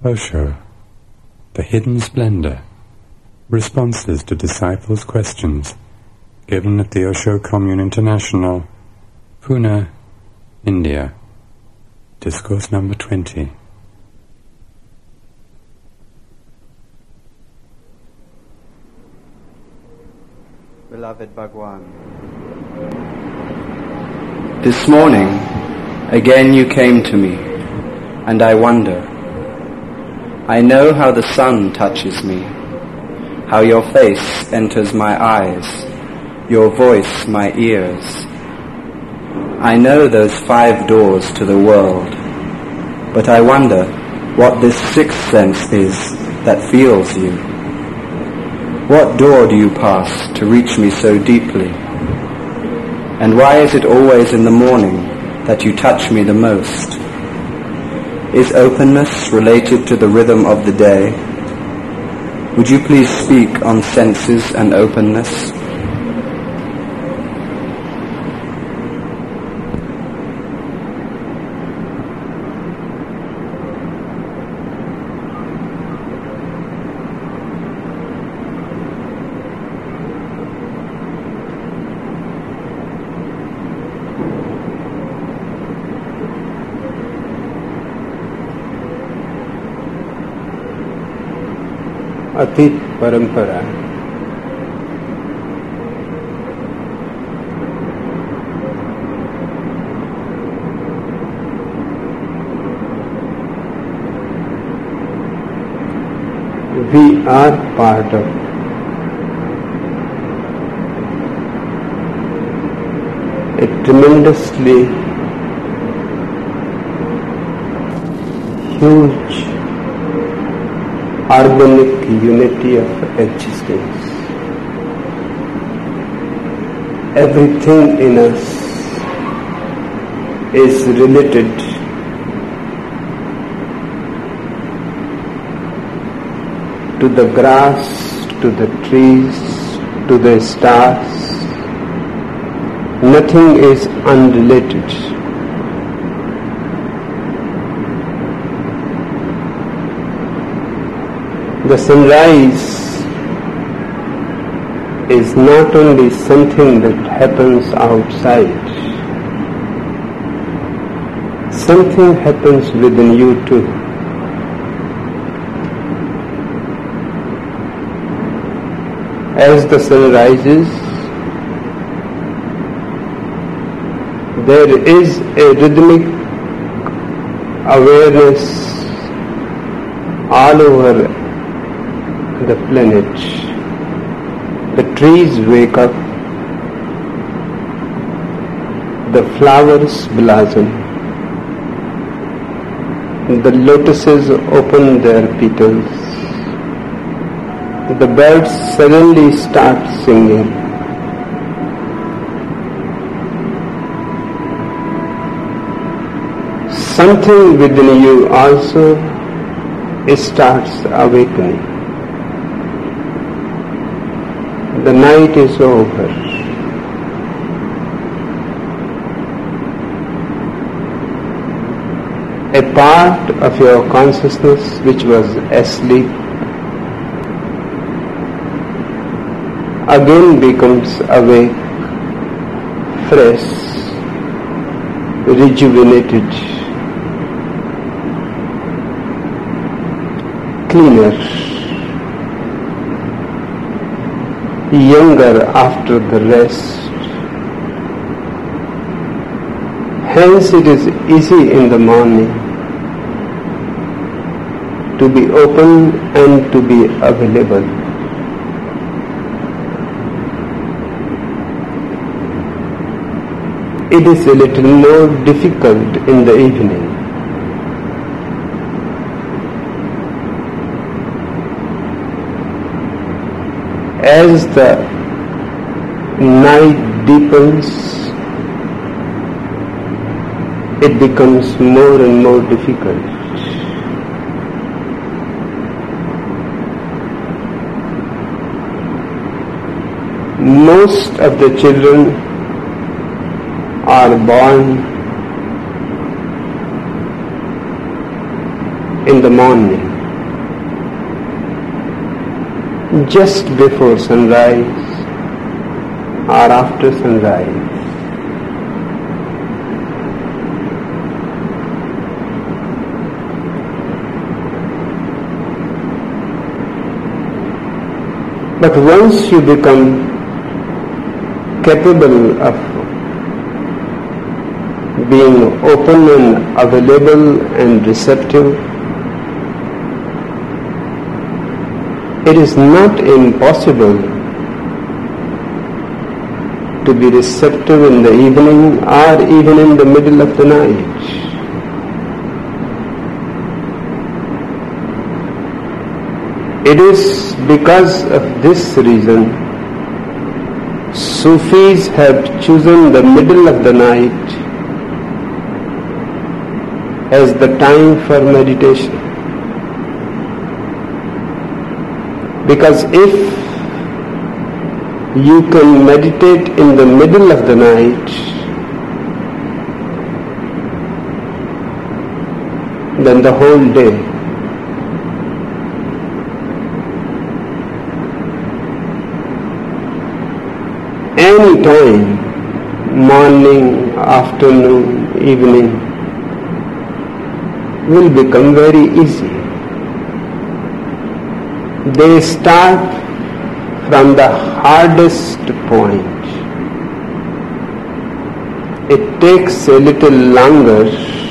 Osho, The Hidden Splendor, Responses to Disciples' Questions, given at the Osho Commune International, Pune, India. Discourse number 20. Beloved Bhagwan, this morning again you came to me, and I wonder. I know how the sun touches me, how your face enters my eyes, your voice my ears. I know those 5 doors to the world, but I wonder what this 6th sense is that feels you. What door do you pass to reach me so deeply? And why is it always in the morning that you touch me the most? Is openness related to the rhythm of the day? Would you please speak on senses and openness? अतीत परंपरा we are part of a tremendously huge organic unity of existence. Everything in us is related to the grass, to the trees, to the stars. Nothing is unrelated. The sunrise is not only something that happens outside, something happens within you too. As the sun rises, there is a rhythmic awareness all over the planet. The trees wake up, the flowers blossom, the lotuses open their petals, the birds suddenly start singing. Something within you also starts awakening. The night is over. A part of your consciousness which was asleep again becomes awake, fresh, rejuvenated, cleaner, younger after the rest. Hence it is easy in the morning to be open and to be available. It is a little more difficult in the evening. As the night deepens, it becomes more and more difficult. Most of the children are born in the morning. just before sunrise or after sunrise. But once you become capable of being open and available and receptive, it is not impossible to be receptive in the evening or even in the middle of the night. It is because of this reason Sufis have chosen the middle of the night as the time for meditation. Because if you can meditate in the middle of the night, then the whole day any time, morning, afternoon, evening, will become very easy. They start from the hardest point. It takes a little longer,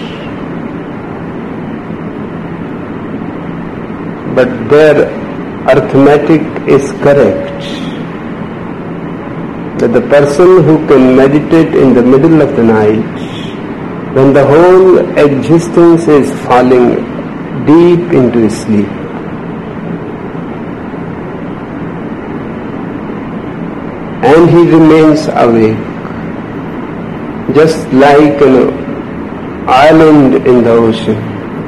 but their arithmetic is correct. That the person who can meditate in the middle of the night, when the whole existence is falling deep into sleep, and he remains awake, just like an island in the ocean.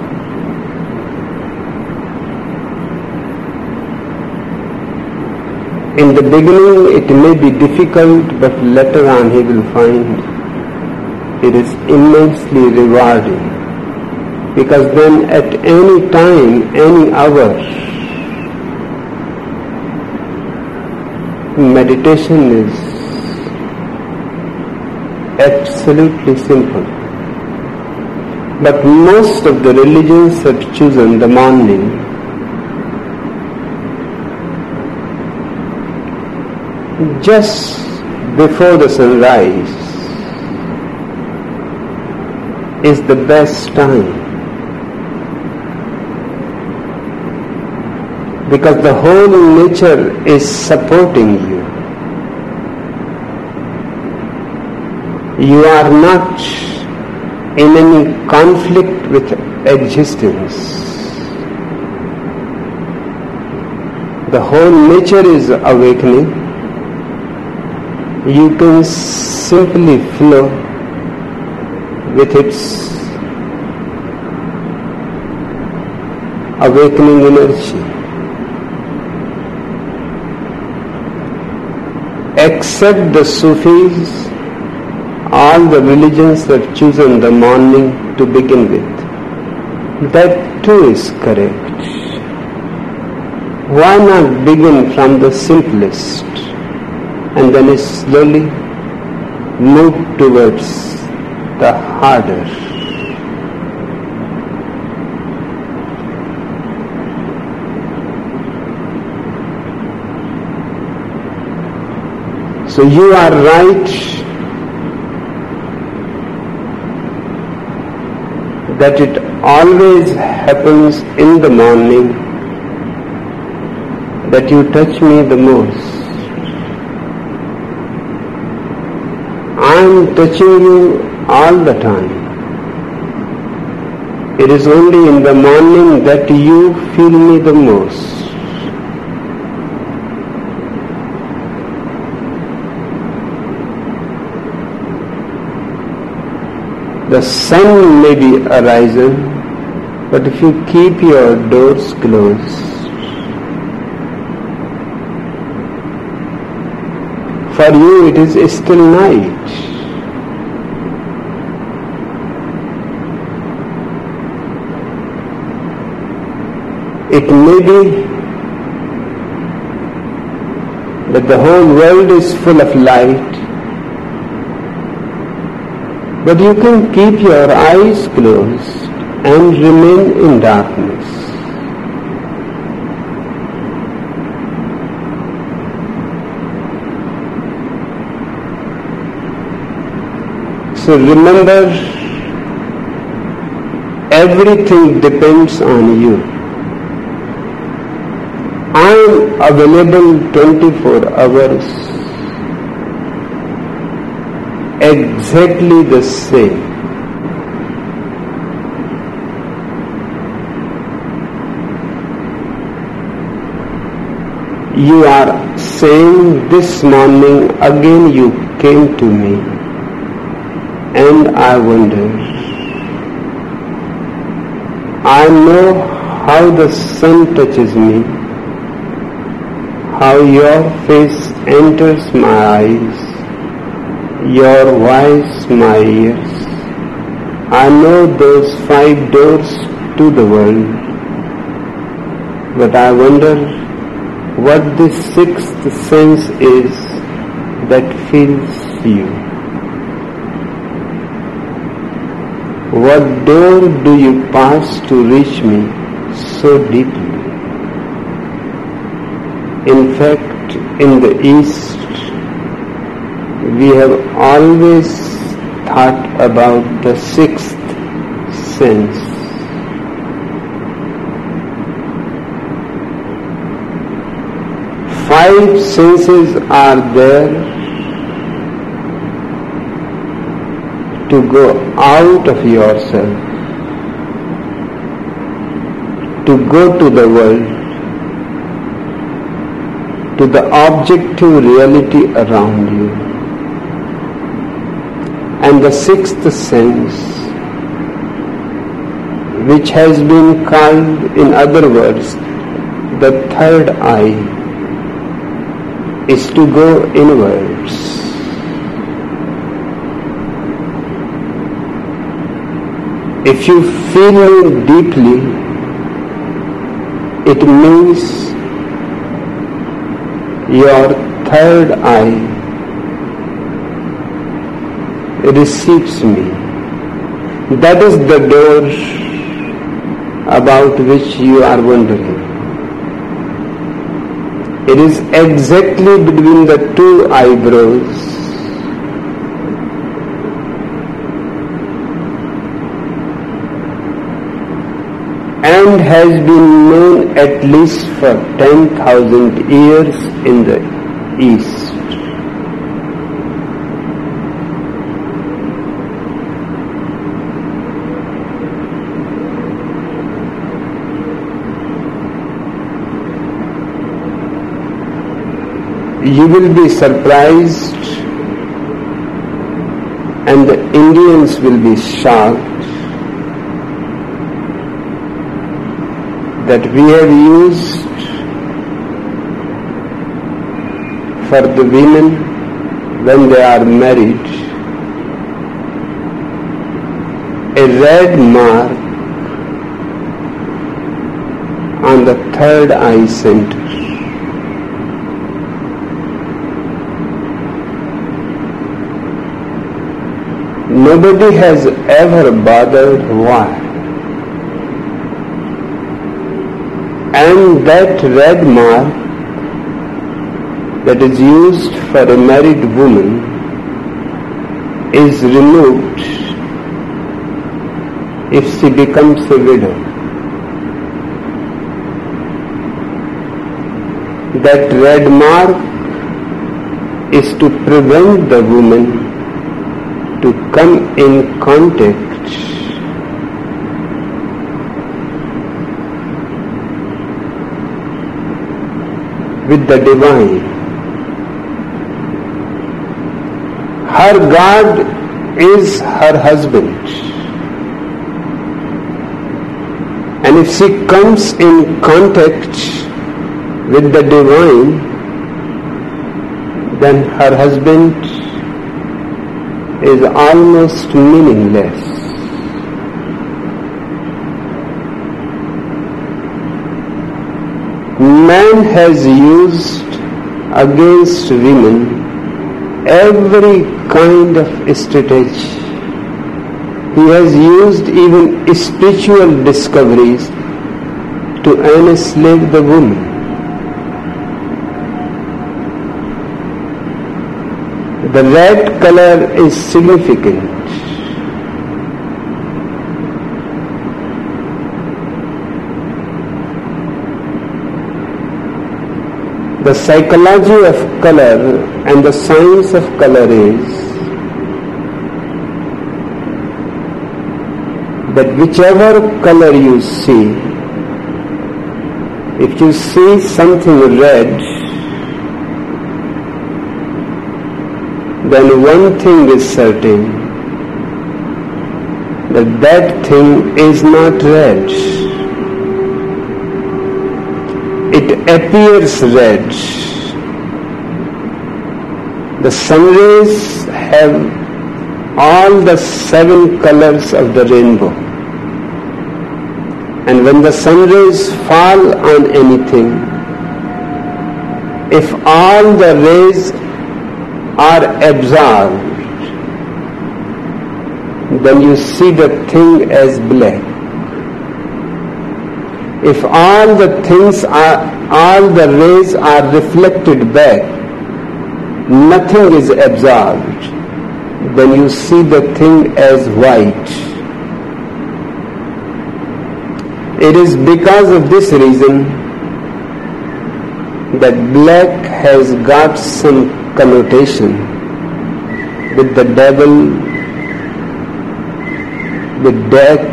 In the beginning it may be difficult, but later on he will find it is immensely rewarding, because then at any time, any hour, meditation is absolutely simple. But most of the religions have chosen the morning. Just before the sunrise is the best time, because the whole nature is supporting you. You are not in any conflict with existence. The whole nature is awakening. You can simply flow with its awakening energy. Except the Sufis, all the religions have chosen the morning to begin with. That too is correct. Why not begin from the simplest and then slowly move towards the harder? So you are right that it always happens in the morning that you touch me the most. I am touching you all the time. It is only in the morning that you feel me the most. The sun may be arisen, but if you keep your doors closed, for you it is still night. It may be that the whole world is full of light, but you can keep your eyes closed and remain in darkness. So remember, everything depends on you. I am available 24 hours, exactly the same. You are saying this morning again you came to me, and I wonder. I know how the sun touches me, how your face enters my eyes, your voice my ears. I know those 5 doors to the world, but I wonder what this 6th sense is that fills you. What door do you pass to reach me so deeply? In fact, in the East, we have always thought about the 6th sense. Five senses are there to go out of yourself, to go to the world, to the objective reality around you. And the 6th sense, which has been called, in other words, the 3rd eye, is to go inwards. If you feel me deeply, it means your 3rd eye receives me. That is the door about which you are wondering. It is exactly between the 2 eyebrows and has been known at least for 10,000 years in the East. You will be surprised, and the Indians will be shocked, that we have used for the women when they are married a red mark on the 3rd eye center. Nobody has ever bothered why. And that red mark that is used for a married woman is removed if she becomes a widow. That red mark is to prevent the woman to come in contact with the divine. Her God is her husband, and if she comes in contact with the divine, then her husband is almost meaningless. Man has used against women every kind of strategy. He has used even spiritual discoveries to enslave the woman. The red color is significant. The psychology of color and the science of color is that whichever color you see, if you see something red, then one thing is certain, that that thing is not red. It appears red. The sun rays have all the 7 colors of the rainbow. And when the sun rays fall on anything, if all the rays are absorbed, then you see the thing as black. If all the rays are reflected back, nothing is absorbed, then you see the thing as white. It is because of this reason that black has got some connotation with the devil, with death,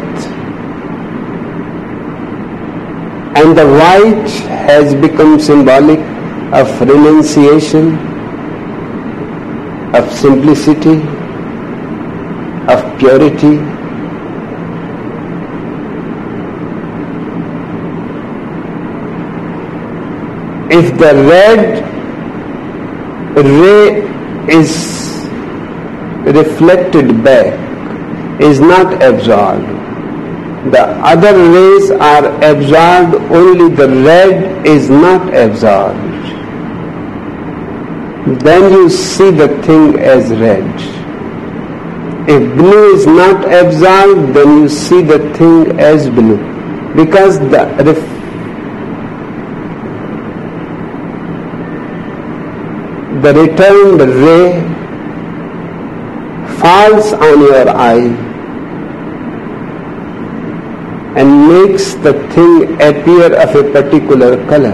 and the white has become symbolic of renunciation, of simplicity, of purity. If the red ray is reflected back, is not absorbed, the other rays are absorbed, only the red is not absorbed, then you see the thing as red. If blue is not absorbed, then you see the thing as blue, because the returned ray falls on your eye and makes the thing appear of a particular color.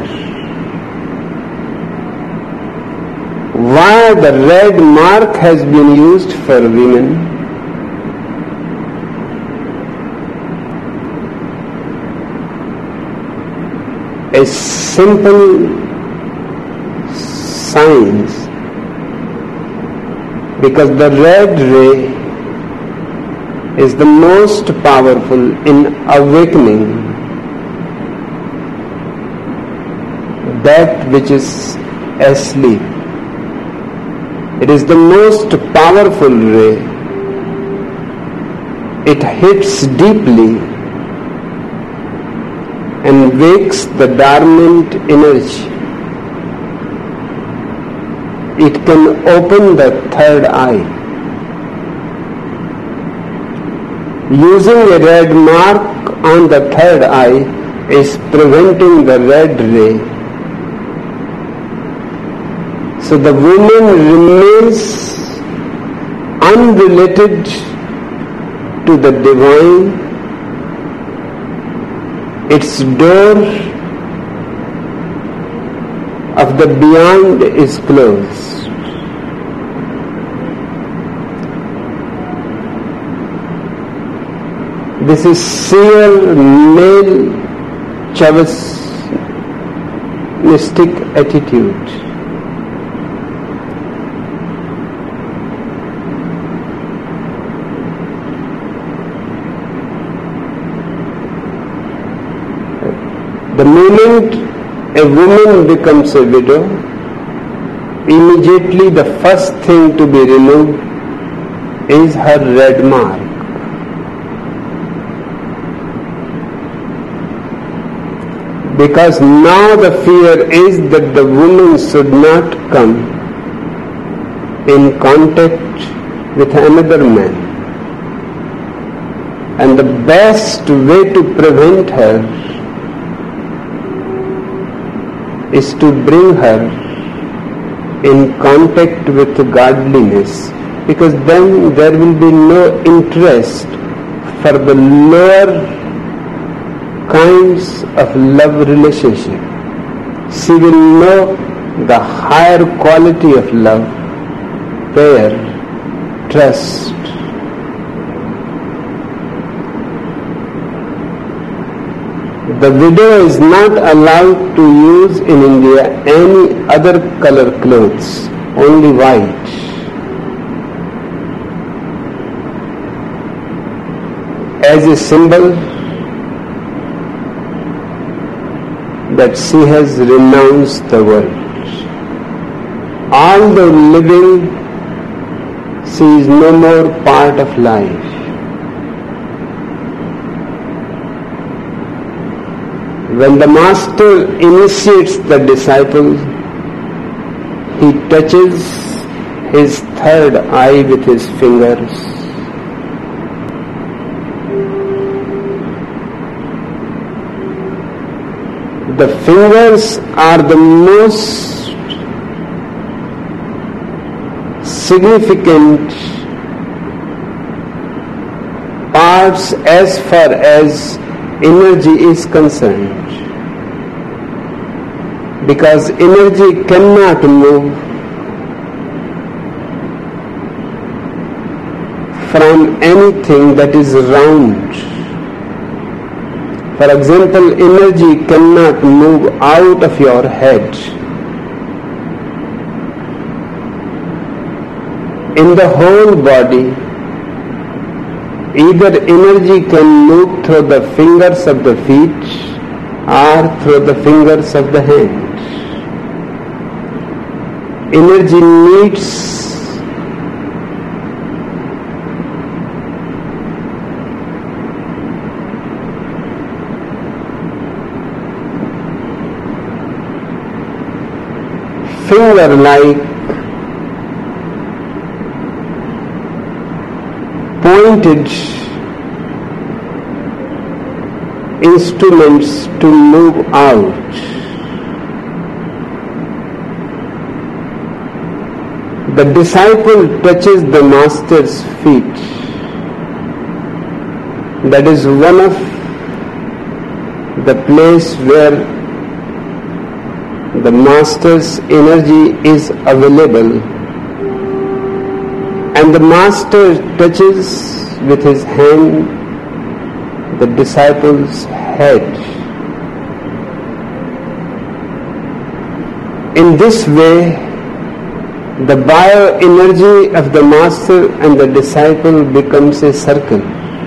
Why the red mark has been used for women? A simple science, because the red ray is the most powerful in awakening that which is asleep. It is the most powerful ray. It hits deeply and wakes the dormant energy. It can open the third eye. Using a red mark on the third eye is preventing the red ray. So the woman remains unrelated to the divine. Its door of the beyond is closed. This is sheer male chauvinistic attitude. The moment a woman becomes a widow, immediately the first thing to be removed is her red mark. Because now the fear is that the woman should not come in contact with another man. And the best way to prevent her is to bring her in contact with godliness, because then there will be no interest for the lower kinds of love relationship. She will know the higher quality of love, prayer, trust. The widow is not allowed to use in India any other color clothes, only white. As a symbol that she has renounced the world. Although living, she is no more part of life. When the master initiates the disciple, he touches his third eye with his fingers. The fingers are the most significant parts as far as energy is concerned, because energy cannot move from anything that is round. For example, energy cannot move out of your head. In the whole body, either energy can move through the fingers of the feet or through the fingers of the hand. Energy needs finger-like pointed instruments to move out. The disciple touches the master's feet. That is one of the place where the master's energy is available, and the master touches with his hand the disciple's head. In this way, the bioenergy of the master and the disciple becomes a circle.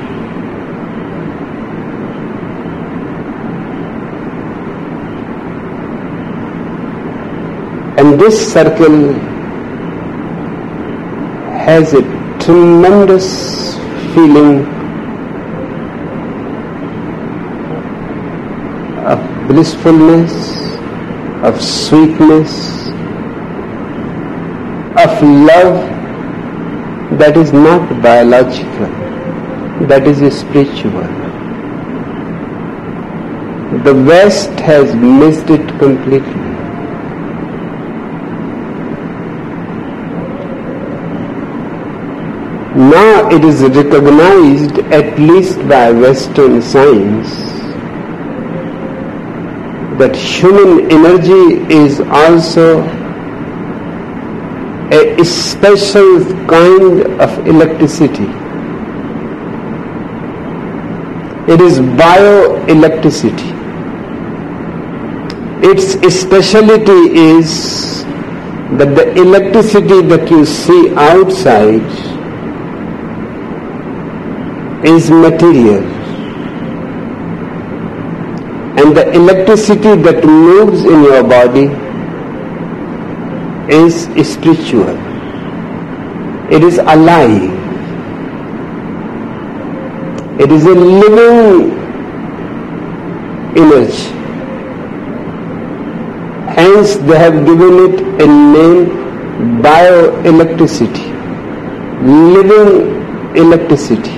And this circle has a tremendous feeling of blissfulness, of sweetness, of love that is not biological, that is spiritual. The West has missed it completely. Now it is recognized, at least by Western science, that human energy is also a special kind of electricity. It is bioelectricity. Its speciality is that the electricity that you see outside is material, and the electricity that moves in your body is spiritual. It is alive. It is a living energy. Hence they have given it a name, bioelectricity, living electricity.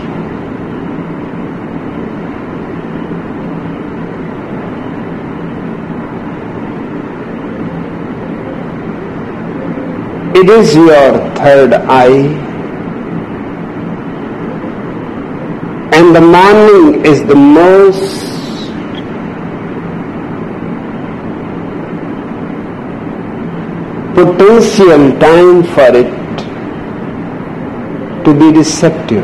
It is your third eye, and the morning is the most potential time for it to be receptive.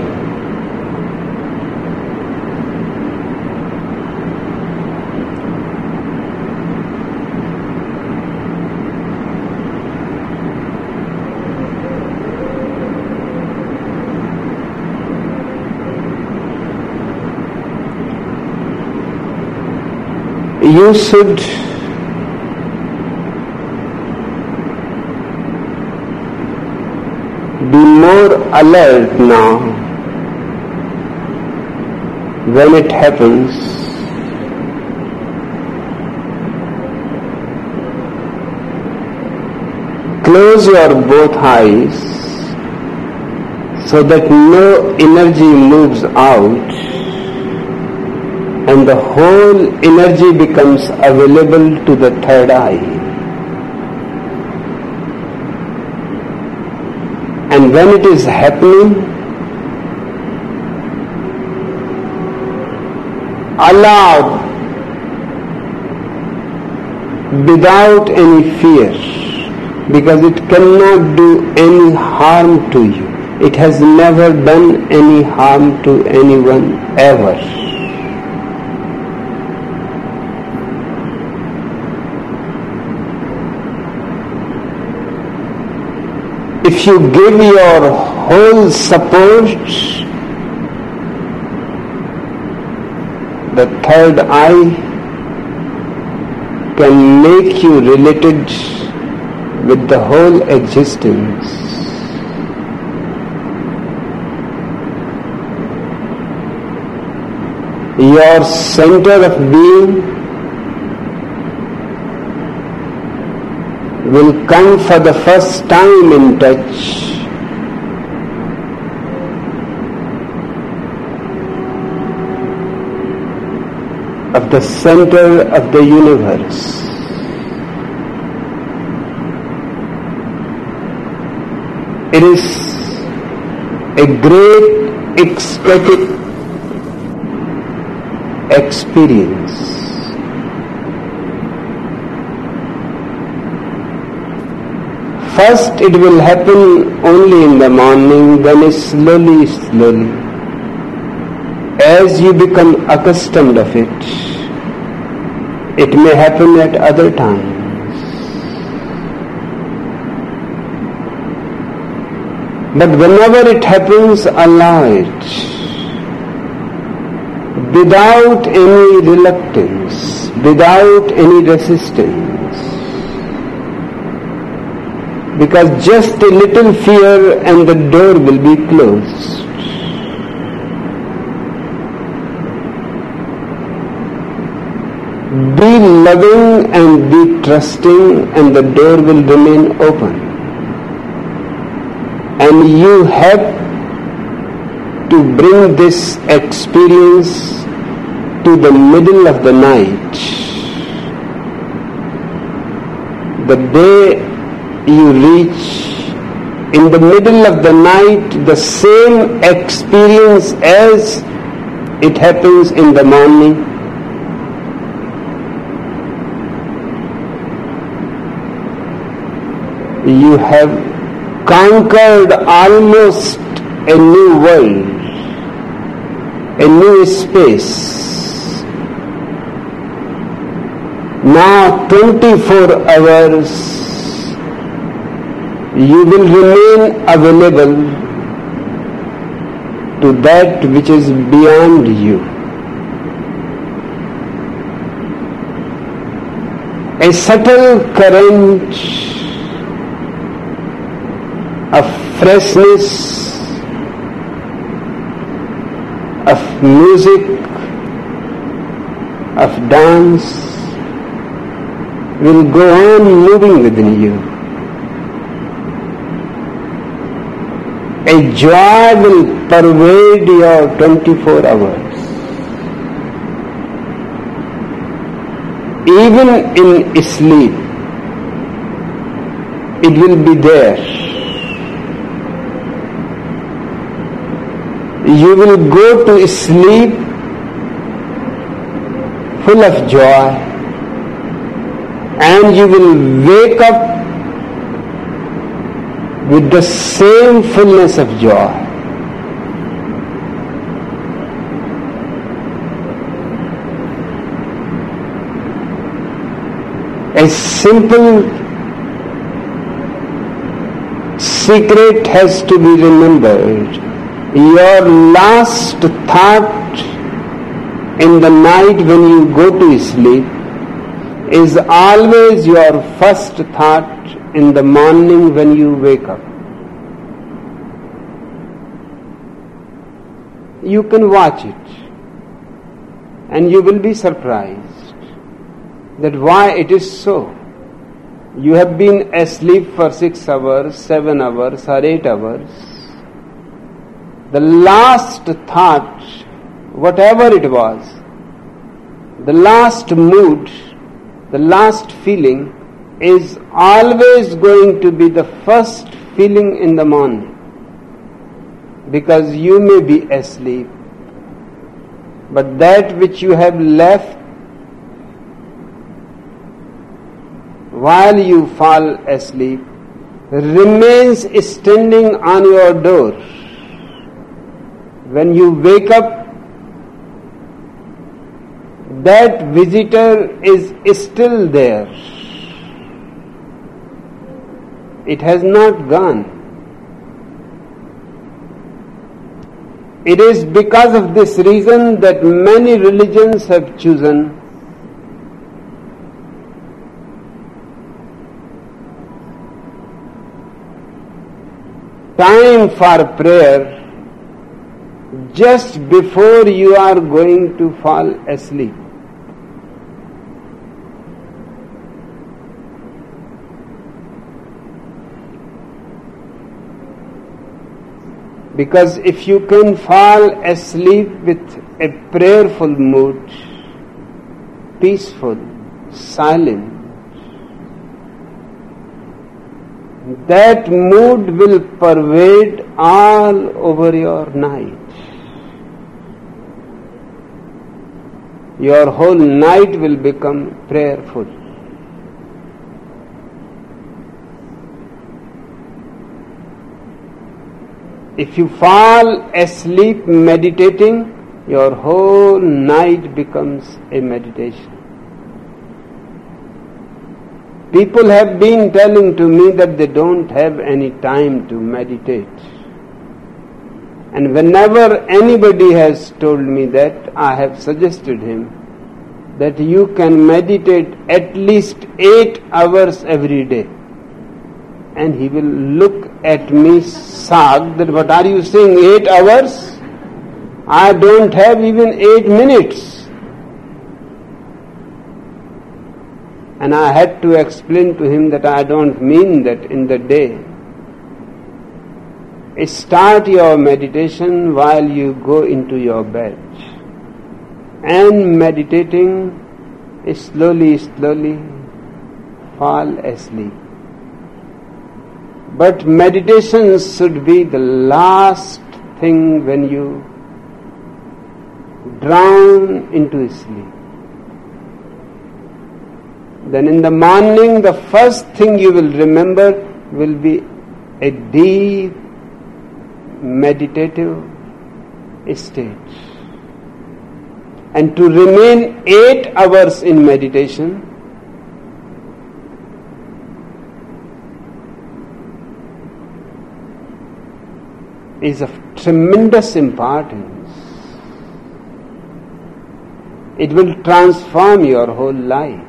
You should be more alert now when it happens. Close your both eyes so that no energy moves out and the whole energy becomes available to the third eye. And when it is happening, allow without any fear, because it cannot do any harm to you. It has never done any harm to anyone ever. If you give your whole support, the third eye can make you related with the whole existence. Your center of being will come for the first time in touch of the center of the universe. It is a great ecstatic experience. First it will happen only in the morning, then slowly. As you become accustomed of it, it may happen at other times. But whenever it happens, allow it without any reluctance, without any resistance. Because just a little fear and the door will be closed. Be loving and be trusting, and the door will remain open. And you have to bring this experience to the middle of the night. The day you reach in the middle of the night the same experience as it happens in the morning, you have conquered almost a new world, a new space. Now 24 hours you will remain available to that which is beyond you. A subtle current of freshness, of music, of dance, will go on moving within you. A joy will pervade your 24 hours. Even in sleep, it will be there. You will go to sleep full of joy, and you will wake up with the same fullness of joy. A simple secret has to be remembered. Your last thought in the night when you go to sleep is always your first thought in the morning when you wake up. You can watch it and you will be surprised that why it is so. You have been asleep for 6 hours, 7 hours or 8 hours. The last thought, whatever it was, the last mood, the last feeling is always going to be the first feeling in the morning, because you may be asleep, but that which you have left while you fall asleep remains standing on your door. When you wake up, that visitor is still there. It has not gone. It is because of this reason that many religions have chosen time for prayer just before you are going to fall asleep. Because if you can fall asleep with a prayerful mood, peaceful, silent, that mood will pervade all over your night. Your whole night will become prayerful. If you fall asleep meditating, your whole night becomes a meditation. People have been telling to me that they don't have any time to meditate. And whenever anybody has told me that, I have suggested him that you can meditate at least 8 hours every day. And he will look at me shocked that, what are you saying, 8 hours? I don't have even 8 minutes. And I had to explain to him that I don't mean that in the day. Start your meditation while you go into your bed. And meditating, slowly fall asleep. But meditation should be the last thing when you drown into sleep. Then in the morning, the first thing you will remember will be a deep meditative state. And to remain 8 hours in meditation is of tremendous importance. It will transform your whole life.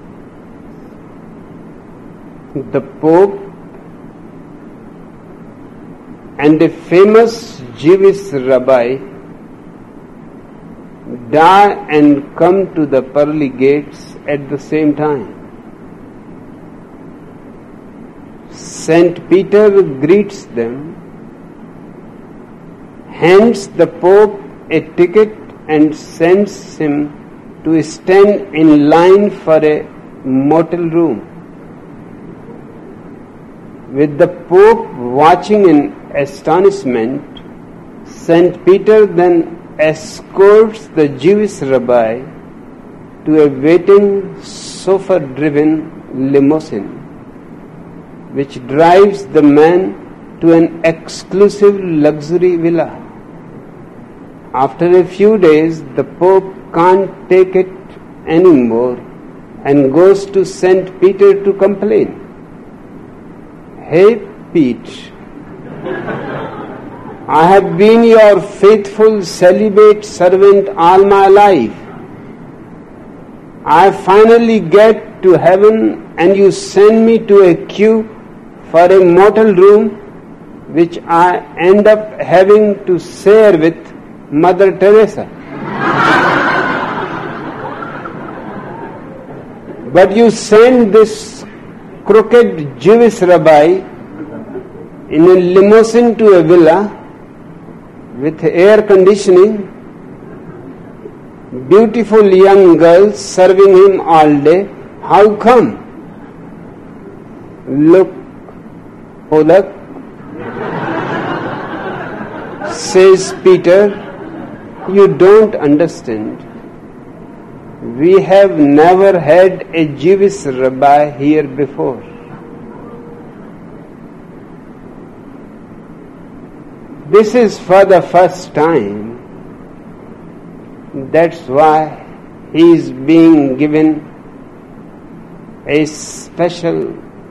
The Pope and a famous Jewish rabbi die and come to the pearly gates at the same time. Saint Peter greets them, hands the Pope a ticket and sends him to stand in line for a motel room. With the Pope watching in astonishment, Saint Peter then escorts the Jewish rabbi to a waiting chauffeur-driven limousine, which drives the man to an exclusive luxury villa. After a few days, the Pope can't take it anymore and goes to Saint Peter to complain. "Hey, Pete, I have been your faithful celibate servant all my life. I finally get to heaven and you send me to a queue for a motel room which I end up having to share with Mother Teresa. But you send this crooked Jewish rabbi in a limousine to a villa with air conditioning, beautiful young girls serving him all day. How come?" "Look, Polak," says Peter, "you don't understand. We have never had a Jewish rabbi here before. This is for the first time. That's why he is being given a special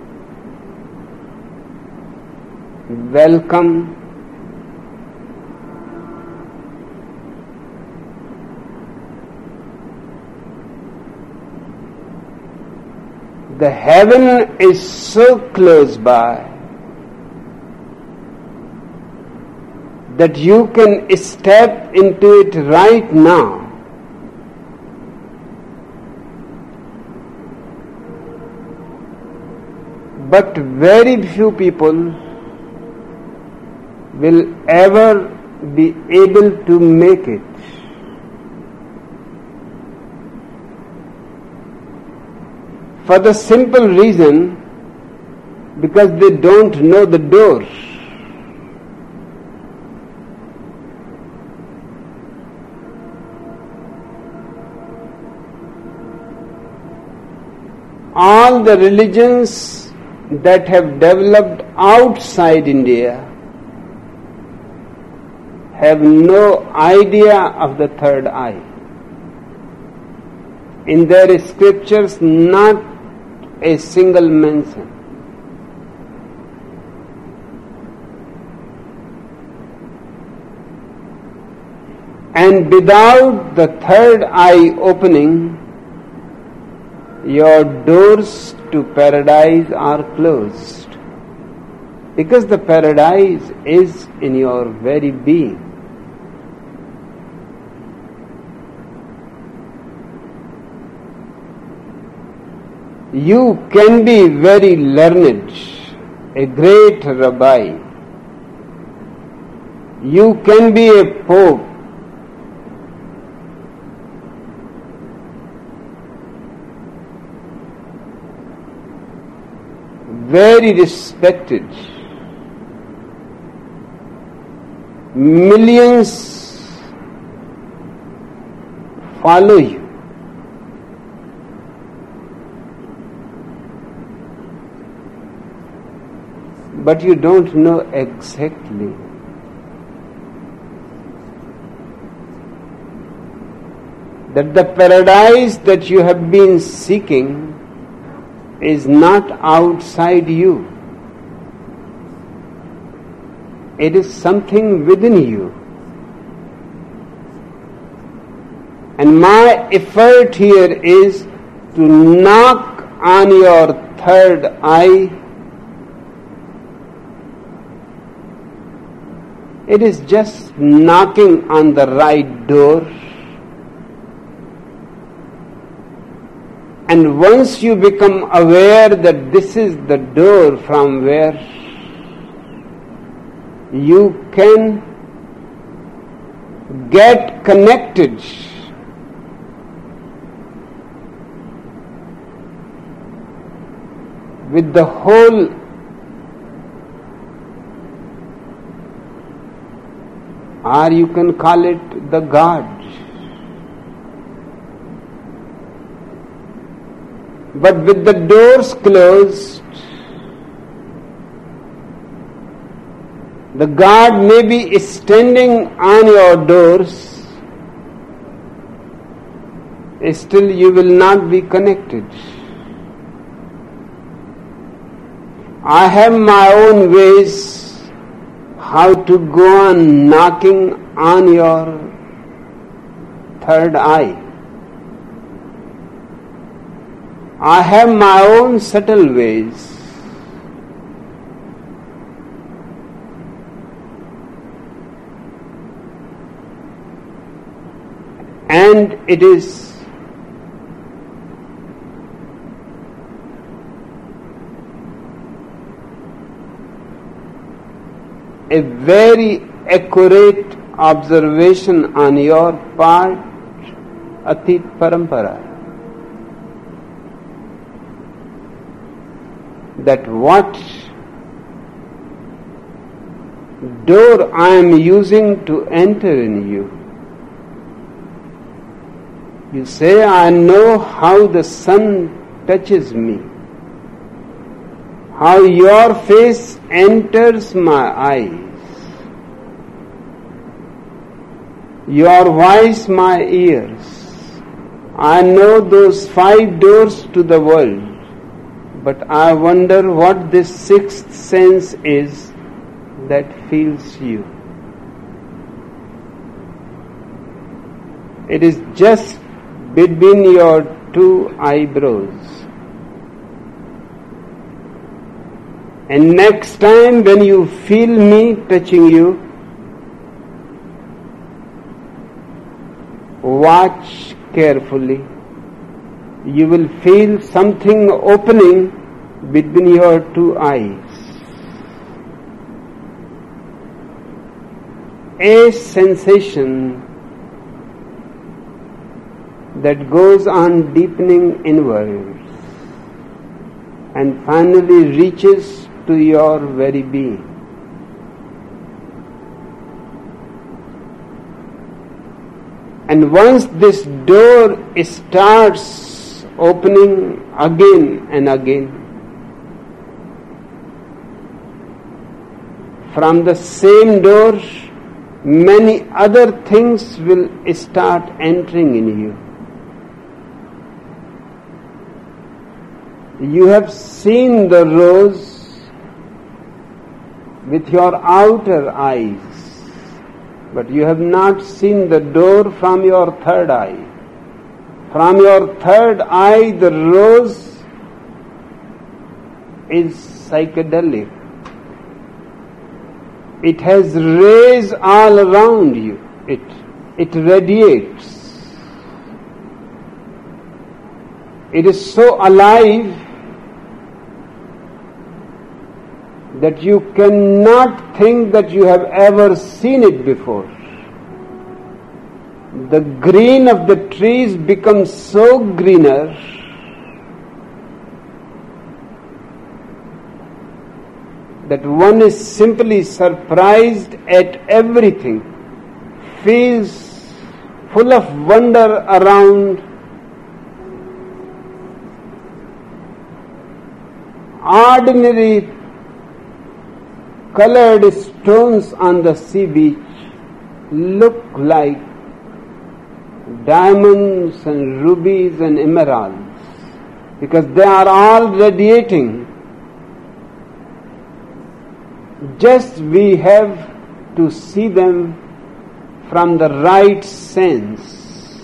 welcome. The heaven is so close by that you can step into it right now. But very few people will ever be able to make it. For the simple reason, because they don't know the door. All the religions that have developed outside India have no idea of the third eye. In their scriptures, not a single mention. And without the third eye opening, your doors to paradise are closed, because the paradise is in your very being. You can be very learned, a great rabbi. You can be a pope. Very respected. Millions follow you. But you don't know exactly that the paradise that you have been seeking is not outside you. It is something within you. And my effort here is to knock on your third eye It is just knocking on the right door. And once you become aware that this is the door from where you can get connected with the whole or you can call it the God. But with the doors closed, the God may be standing on your doors, still you will not be connected. I have my own ways how to go on knocking on your third eye. I have my own subtle ways. And it is a very accurate observation on your part, Atit Parampara, that what door I am using to enter in you. You say, I know how the sun touches me, how your face enters my eyes, your voice my ears. I know those 5 doors to the world, but I wonder what this 6th sense is that feels you. It is just between your 2 eyebrows. And next time when you feel me touching you, watch carefully. You will feel something opening between your 2 eyes. A sensation that goes on deepening inwards and finally reaches to your very being. And once this door starts opening again and again, from the same door, many other things will start entering in you. You have seen the rose with your outer eyes, but you have not seen the door from your third eye. From your third eye, the rose is psychedelic. It has rays all around you. It radiates. It is so alive that you cannot think that you have ever seen it before. The green of the trees becomes so greener that one is simply surprised at everything, feels full of wonder around ordinary colored stones on the sea beach look like diamonds and rubies and emeralds, because they are all radiating. Just we have to see them from the right sense.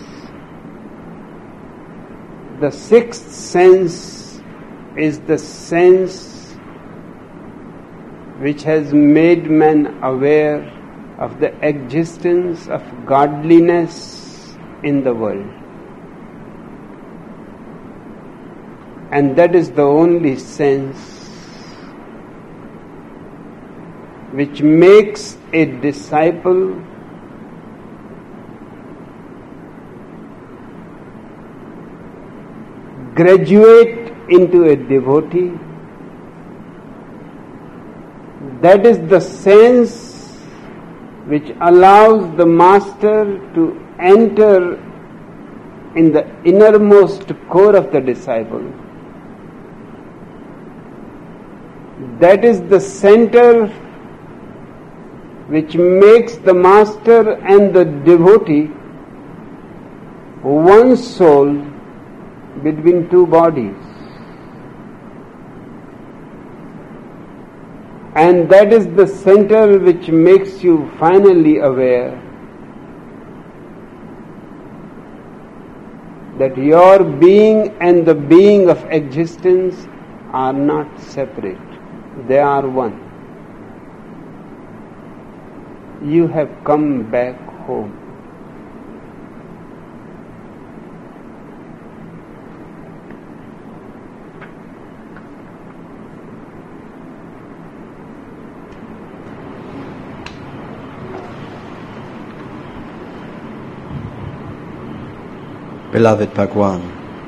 The 6th sense is the sense which has made man aware of the existence of godliness in the world. And that is the only sense which makes a disciple graduate into a devotee. That is the sense which allows the master to enter in the innermost core of the disciple. That is the center which makes the master and the devotee one soul between two bodies. And that is the center which makes you finally aware that your being and the being of existence are not separate. They are one. You have come back home. Beloved Bhagwan,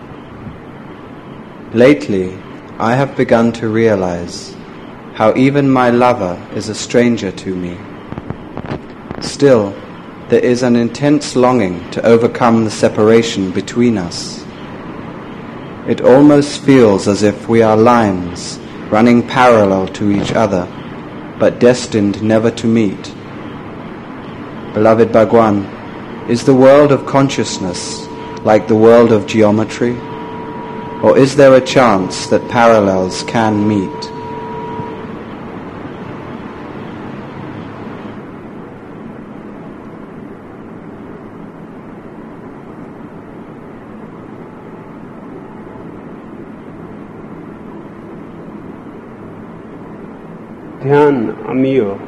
lately I have begun to realize how even my lover is a stranger to me. Still, there is an intense longing to overcome the separation between us. It almost feels as if we are lines running parallel to each other, but destined never to meet. Beloved Bhagwan, is the world of consciousness like the world of geometry? Or is there a chance that parallels can meet? Dhyan Amiyo.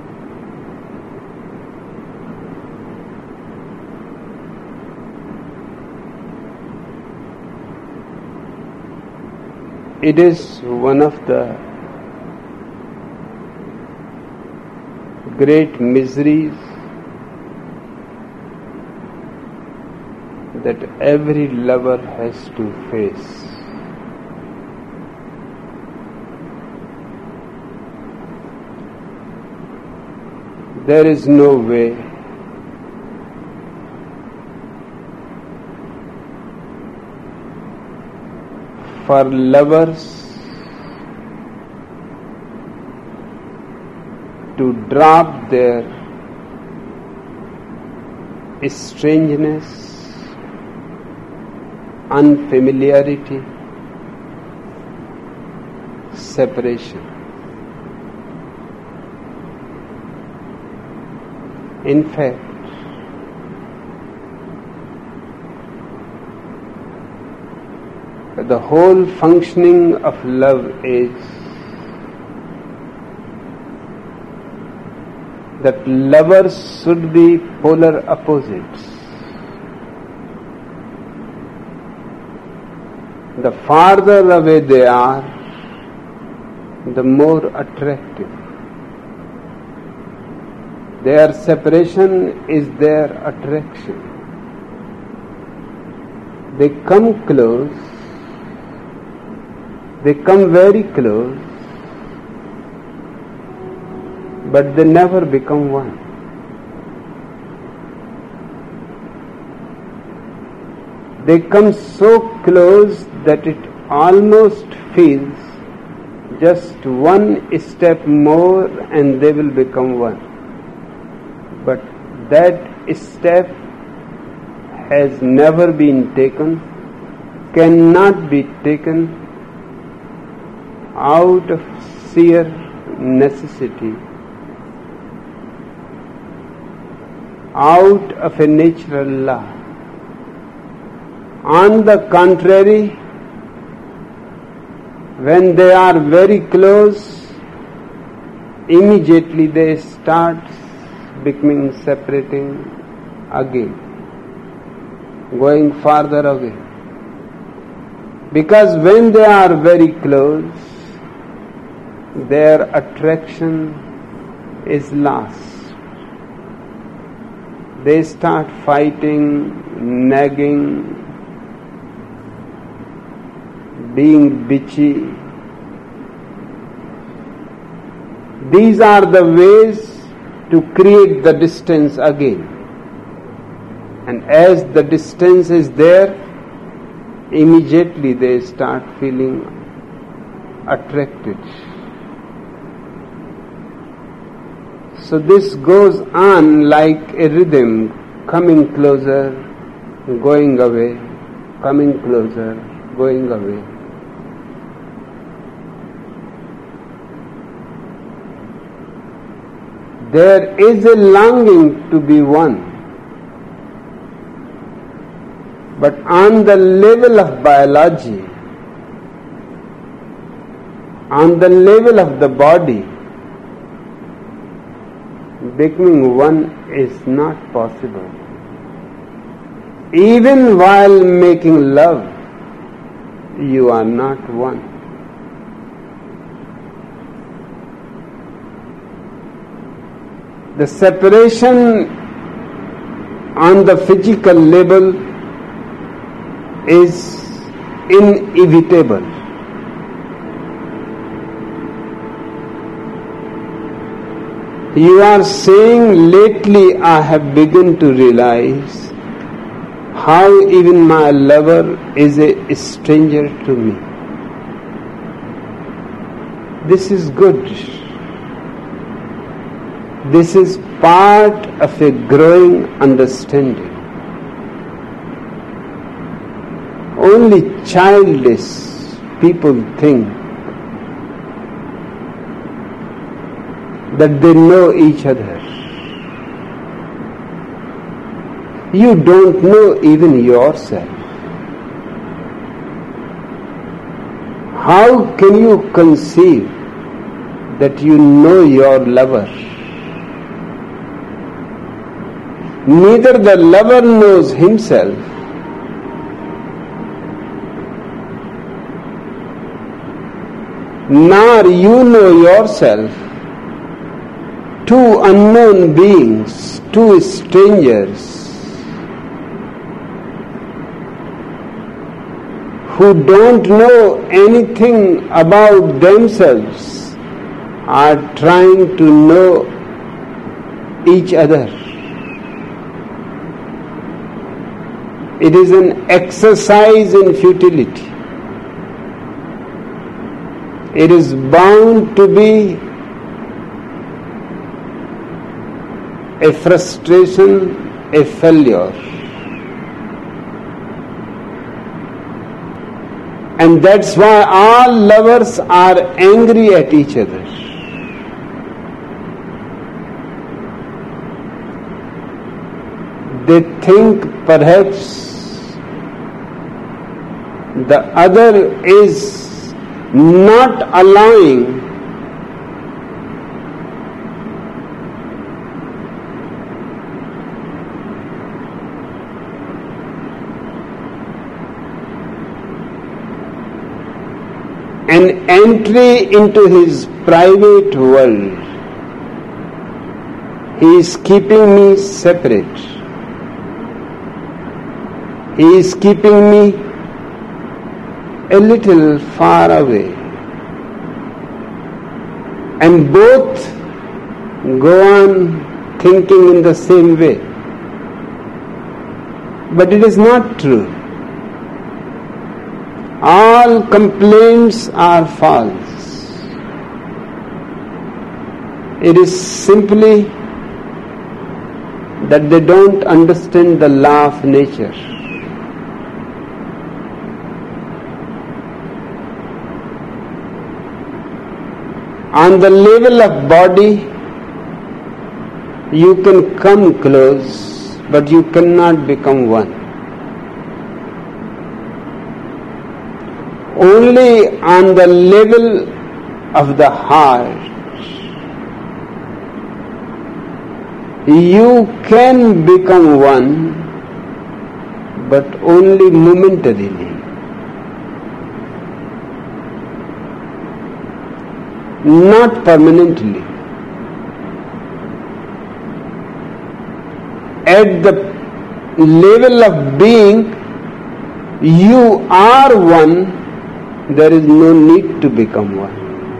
It is one of the great miseries that every lover has to face. There is no way for lovers to drop their strangeness, unfamiliarity, separation. In fact, the whole functioning of love is that lovers should be polar opposites. The farther away they are, the more attractive. Their separation is their attraction. They come close, they come very close, but they never become one. They come so close that it almost feels just one step more and they will become one. But that step has never been taken, cannot be taken out of sheer necessity, out of a natural law. On the contrary, when they are very close, immediately they start becoming separating again, going farther away. Because when they are very close, their attraction is lost. They start fighting, nagging, being bitchy. These are the ways to create the distance again. And as the distance is there, immediately they start feeling attracted. So this goes on like a rhythm, coming closer, going away, coming closer, going away. There is a longing to be one, but on the level of biology, on the level of the body, becoming one is not possible. Even while making love, you are not one. The separation on the physical level is inevitable. You are saying, lately I have begun to realize how even my lover is a stranger to me. This is good. This is part of a growing understanding. Only childish people think that they know each other. You don't know even yourself. How can you conceive that you know your lover? Neither the lover knows himself, nor you know yourself. Two unknown beings, two strangers, who don't know anything about themselves, are trying to know each other. It is an exercise in futility. It is bound to be a frustration, a failure. And that's why all lovers are angry at each other. They think perhaps the other is not allowing an entry into his private world. He is keeping me separate. He is keeping me a little far away. And both go on thinking in the same way. But it is not true. All complaints are false. It is simply that they don't understand the law of nature. On the level of body, you can come close, but you cannot become one. Only on the level of the heart You can become one, but only momentarily. Not permanently. At the level of being, you are one, there is no need to become one.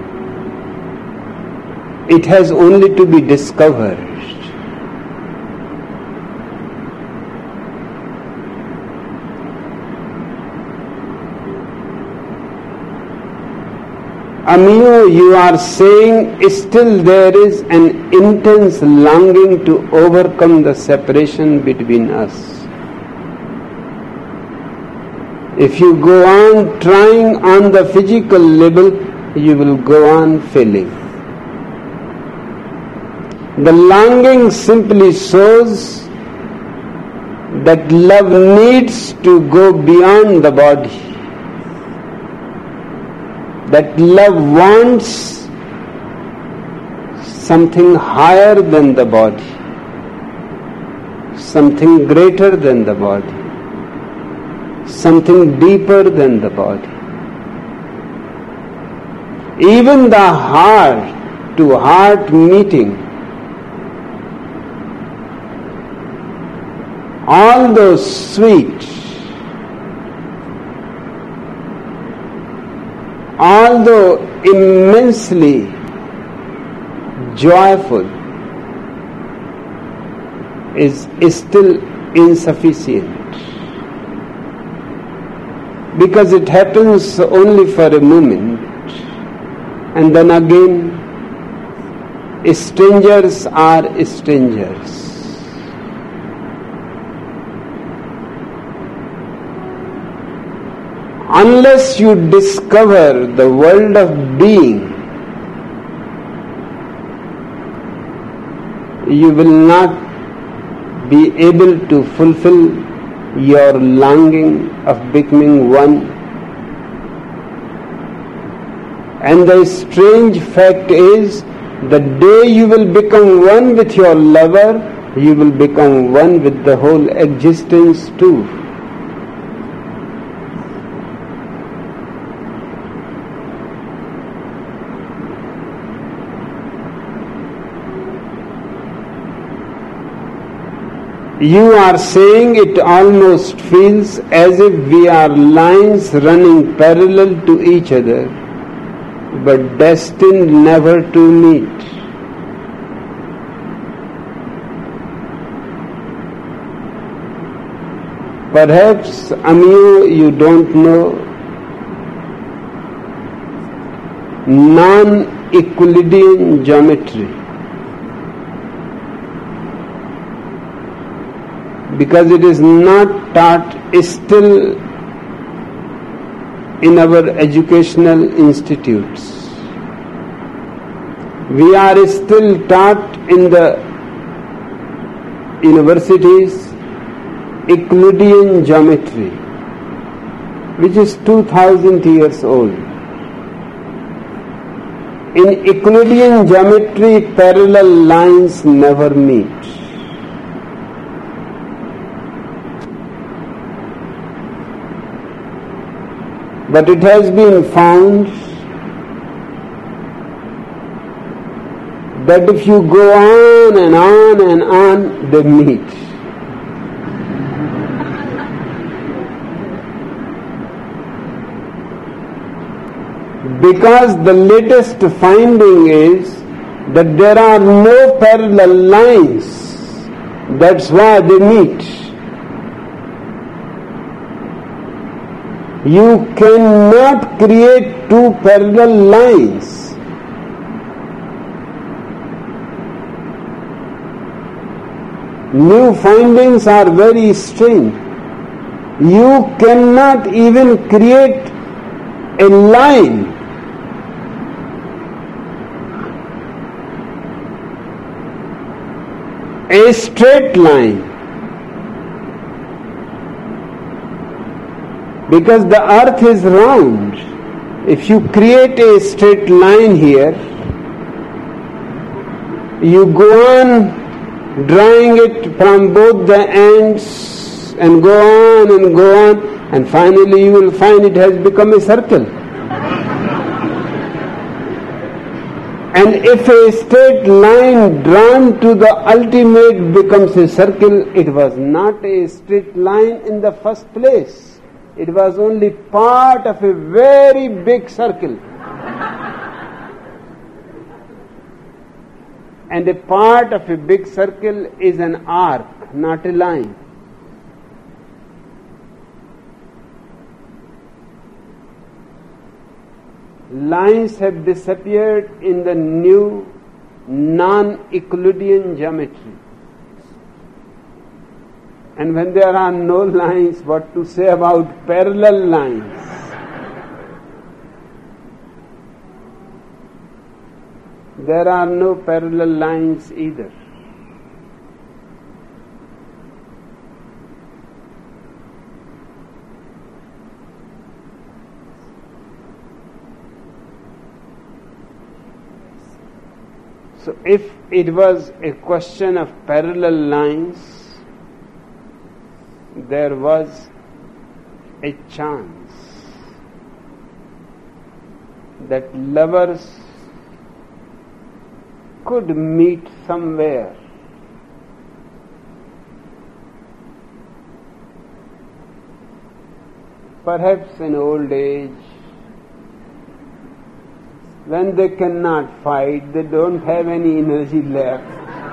It has only to be discovered. Amiyo, you are saying still there is an intense longing to overcome the separation between us. If you go on trying on the physical level, you will go on failing. The longing simply shows that love needs to go beyond the body. That love wants something higher than the body, something greater than the body, something deeper than the body. Even the heart-to-heart meeting, although sweet, although immensely joyful, is still insufficient, because it happens only for a moment, and then again strangers are strangers. Unless you discover the world of being, you will not be able to fulfill your longing of becoming one. And the strange fact is, the day you will become one with your lover, you will become one with the whole existence too. You are saying it almost feels as if we are lines running parallel to each other, but destined never to meet. Perhaps, Amiyo, you don't know non-Euclidean geometry, because it is not taught still in our educational institutes. We are still taught in the universities Euclidean geometry, which is 2000 years old. In Euclidean geometry, parallel lines never meet. But it has been found that if you go on and on and on, they meet. Because the latest finding is that there are no parallel lines. That's why they meet. You cannot create two parallel lines. New findings are very strange. You cannot even create a line. A straight line. Because the earth is round. If you create a straight line here, you go on drawing it from both the ends and go on, and finally you will find it has become a circle. And if a straight line drawn to the ultimate becomes a circle, it was not a straight line in the first place. It was only part of a very big circle. And a part of a big circle is an arc, not a line. Lines have disappeared in the new non-Euclidean geometry. And when there are no lines, what to say about parallel lines? There are no parallel lines either. So if it was a question of parallel lines, there was a chance that lovers could meet somewhere. Perhaps in old age, when they cannot fight, they don't have any energy left.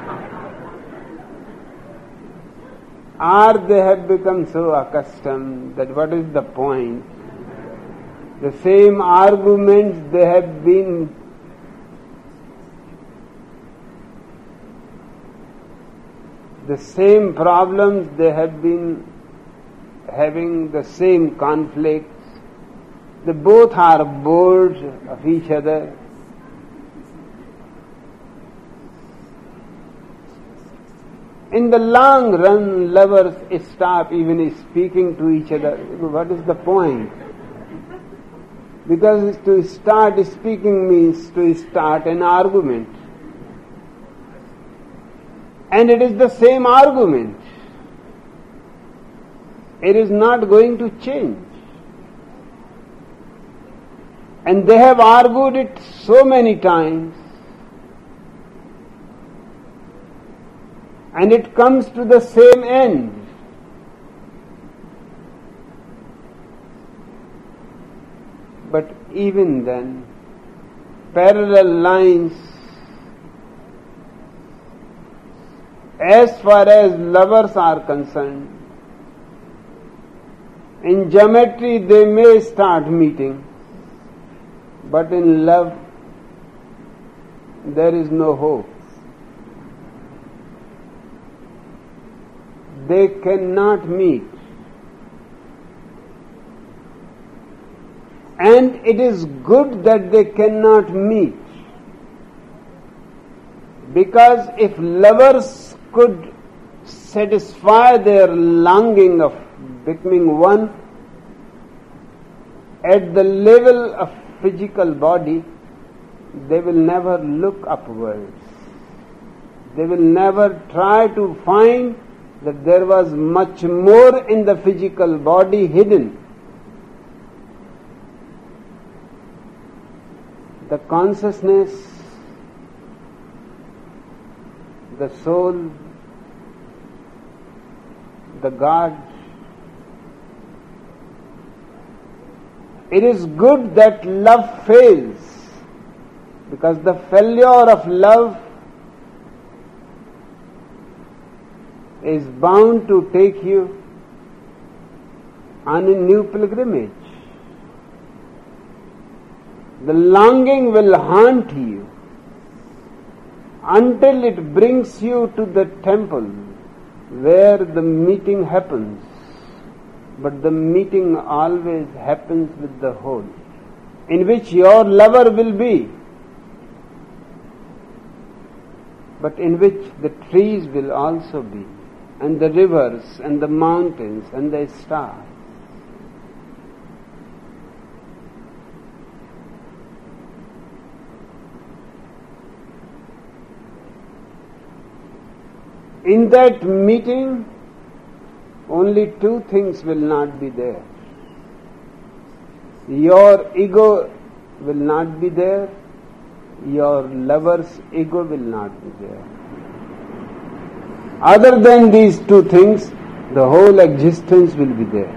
Or they have become so accustomed that what is the point? The same arguments they have been the same problems they have been having, the same conflicts. They both are bored of each other. In the long run, lovers stop even speaking to each other. What is the point? Because to start speaking means to start an argument. And it is the same argument. It is not going to change. And they have argued it so many times. And it comes to the same end. But even then, parallel lines, as far as lovers are concerned, in geometry they may start meeting, but in love there is no hope. They cannot meet. And it is good that they cannot meet. Because if lovers could satisfy their longing of becoming one at the level of physical body, they will never look upwards. They will never try to find that there was much more in the physical body hidden. The consciousness, the soul, the God. It is good that love fails, because the failure of love is bound to take you on a new pilgrimage. The longing will haunt you until it brings you to the temple where the meeting happens. But the meeting always happens with the whole, in which your lover will be, but in which the trees will also be, and the rivers, and the mountains, and the stars. In that meeting, only two things will not be there. Your ego will not be there, your lover's ego will not be there. Other than these two things, the whole existence will be there.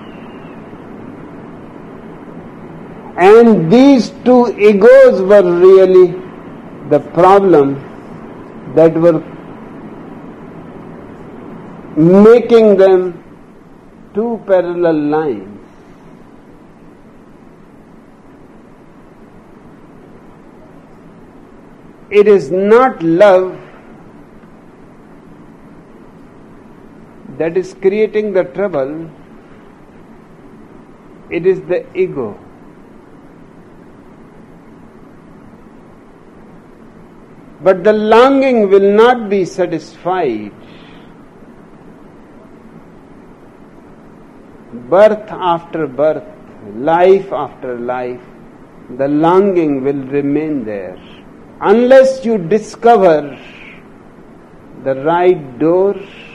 And these two egos were really the problem that were making them two parallel lines. It is not love that is creating the trouble, it is the ego. But the longing will not be satisfied. Birth after birth, life after life, the longing will remain there. Unless you discover the right door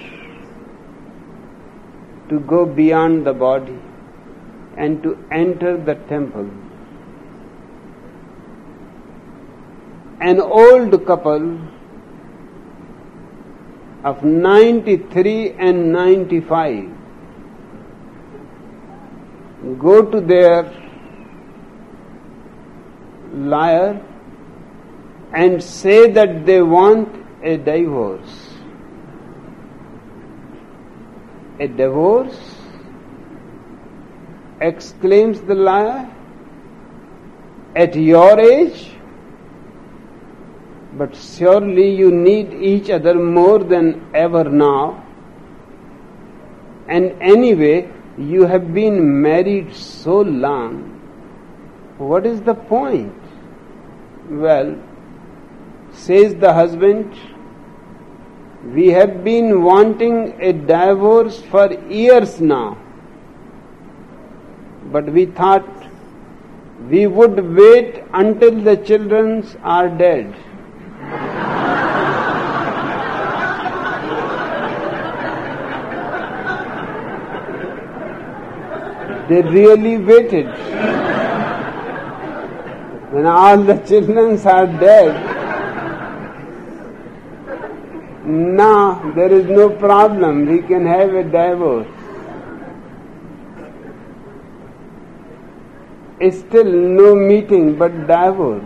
to go beyond the body and to enter the temple. An old couple of 93 and 95 go to their lawyer and say that they want a divorce. A divorce? Exclaims the lawyer. At your age? But surely you need each other more than ever now. And anyway, you have been married so long. What is the point? Well, says the husband, we have been wanting a divorce for years now. But we thought we would wait until the children are dead. They really waited. When all the children are dead, now there is no problem, we can have a divorce. Still no meeting but divorce.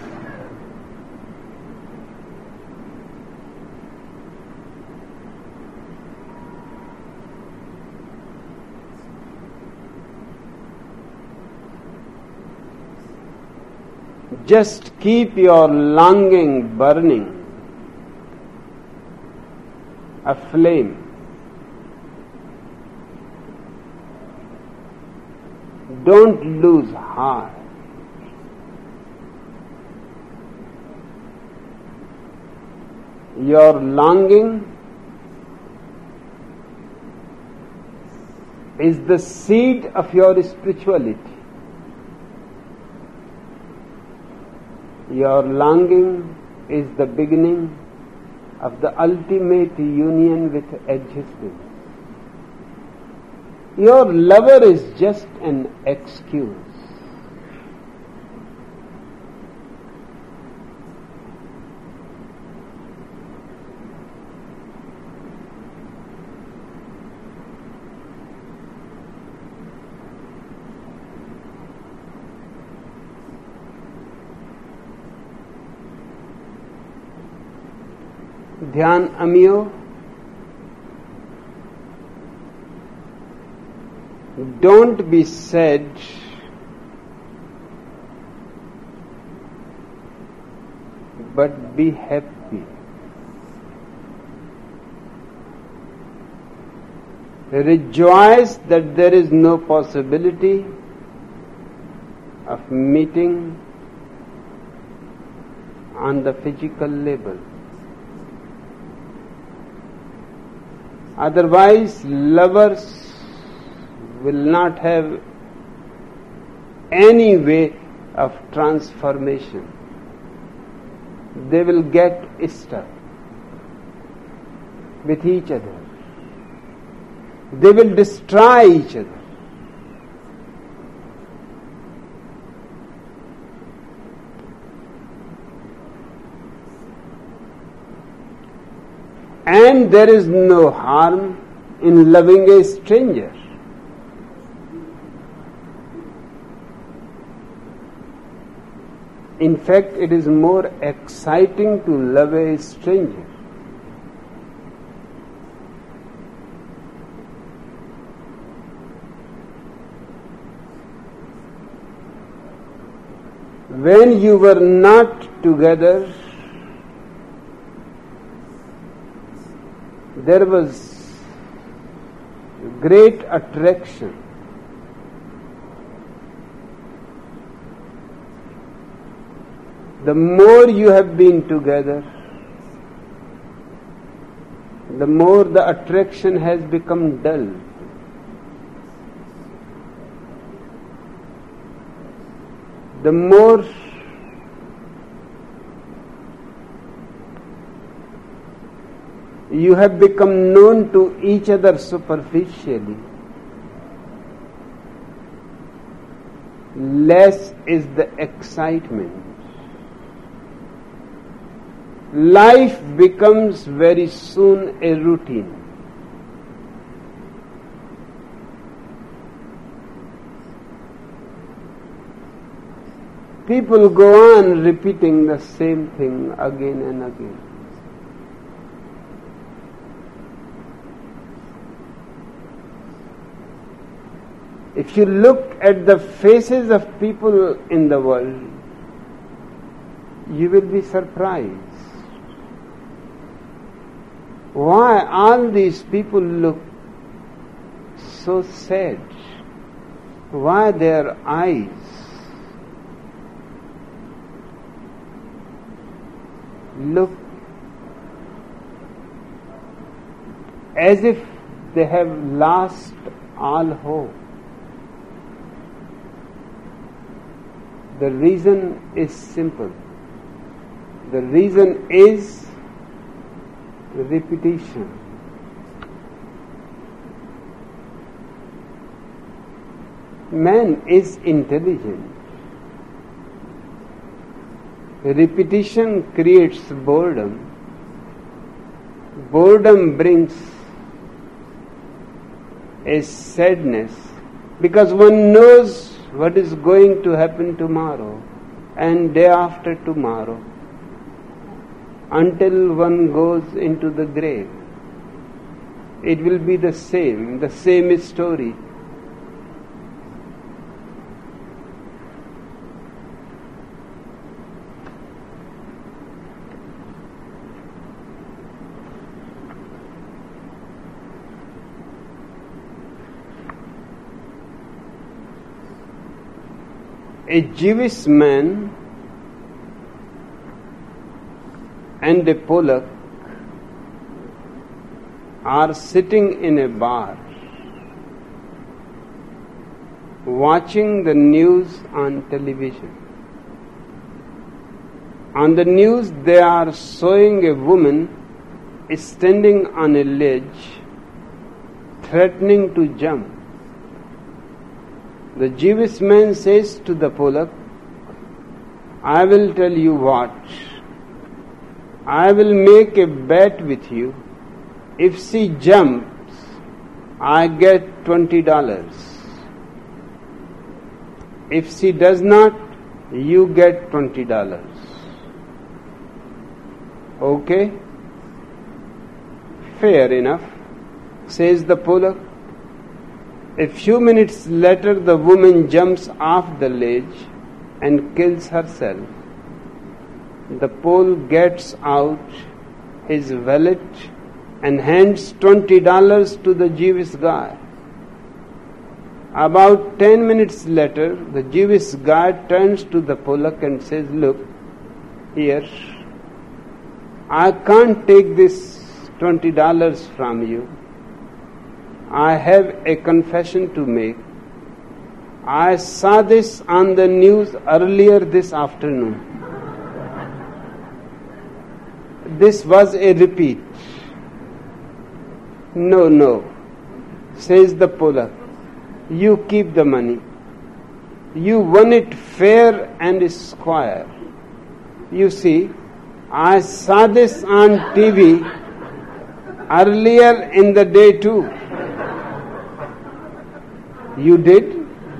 Just keep your longing burning, a flame. Don't lose heart. Your longing is the seed of your spirituality. Your longing is the beginning of the ultimate union with existence. Your lover is just an excuse. Dhyan Amiyo, don't be sad, but be happy. Rejoice that there is no possibility of meeting on the physical level. Otherwise, lovers will not have any way of transformation. They will get stuck. with each other. They will destroy each other. And there is no harm in loving a stranger. In fact, it is more exciting to love a stranger. When you were not together, there was great attraction. The more you have been together, the more the attraction has become dull. The more you have become known to each other superficially, less is the excitement. Life becomes very soon a routine. People go on repeating the same thing again and again. If you look at the faces of people in the world, you will be surprised. Why all these people look so sad? Why their eyes look as if they have lost all hope? The reason is simple. The reason is repetition. Man is intelligent. Repetition creates boredom. Boredom brings a sadness because one knows what is going to happen tomorrow and day after tomorrow until one goes into the grave. It will be the same story. A Jewish man and a Polak are sitting in a bar watching the news on television. On the news they are showing a woman standing on a ledge threatening to jump. The Jewish man says to the Polak, I will tell you what, I will make a bet with you. If she jumps, I get $20. If she does not, you get $20. Okay? Fair enough, says the Polak. A few minutes later, the woman jumps off the ledge and kills herself. The Pole gets out his wallet and hands $20 to the Jewish guy. About 10 minutes later, the Jewish guy turns to the Polak and says, look, here, I can't take this $20 from you. I have a confession to make. I saw this on the news earlier this afternoon. This was a repeat. No, no, says the Polak. You keep the money. You won it fair and square. You see, I saw this on TV earlier in the day too. You did?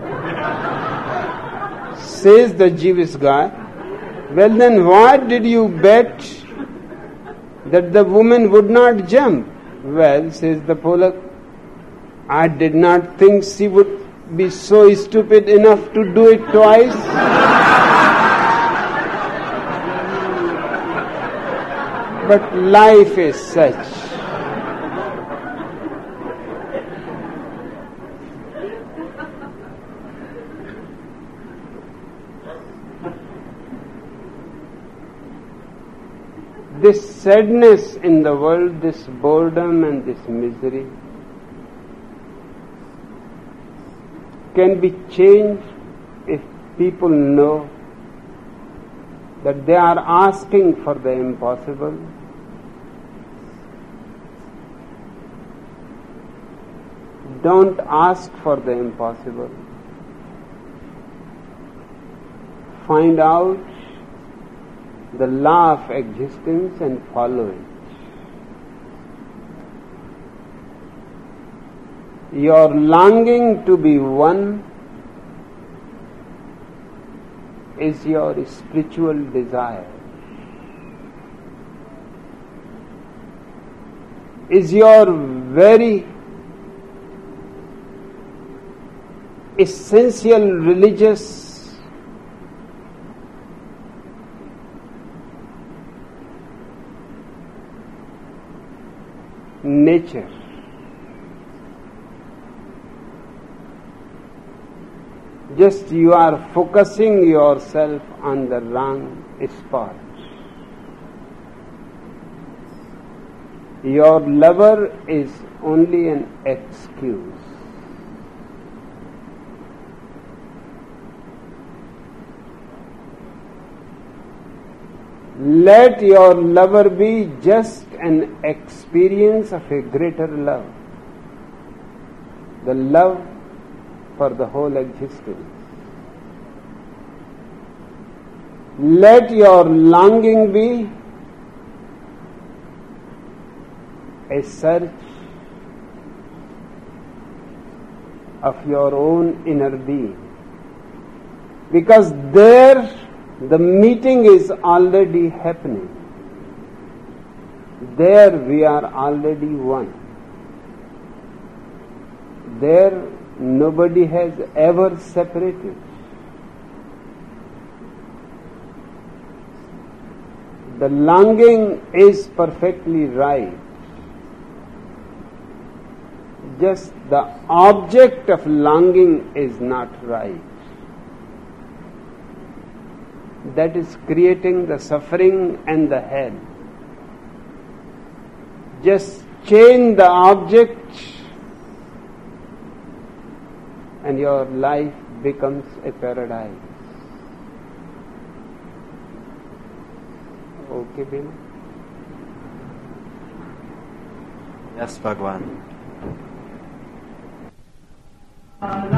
Says the Jewish guy. Well then, why did you bet that the woman would not jump? Well, says the Polak, I did not think she would be so stupid enough to do it twice. But life is such. This sadness in the world, this boredom and this misery can be changed if people know that they are asking for the impossible. Don't ask for the impossible. Find out the law of existence and follow it. Your longing to be one is your spiritual desire, is your very essential religious nature. Just you are focusing yourself on the wrong spot. Your lover is only an excuse. Let your lover be just an experience of a greater love, the love for the whole existence. Let your longing be a search of your own inner being, because there the meeting is already happening. There we are already one. There nobody has ever separated. The longing is perfectly right. Just the object of longing is not right. That is creating the suffering and the hell. Just change the object and your life becomes a paradise. Okay, Bina? Yes, Bhagwan.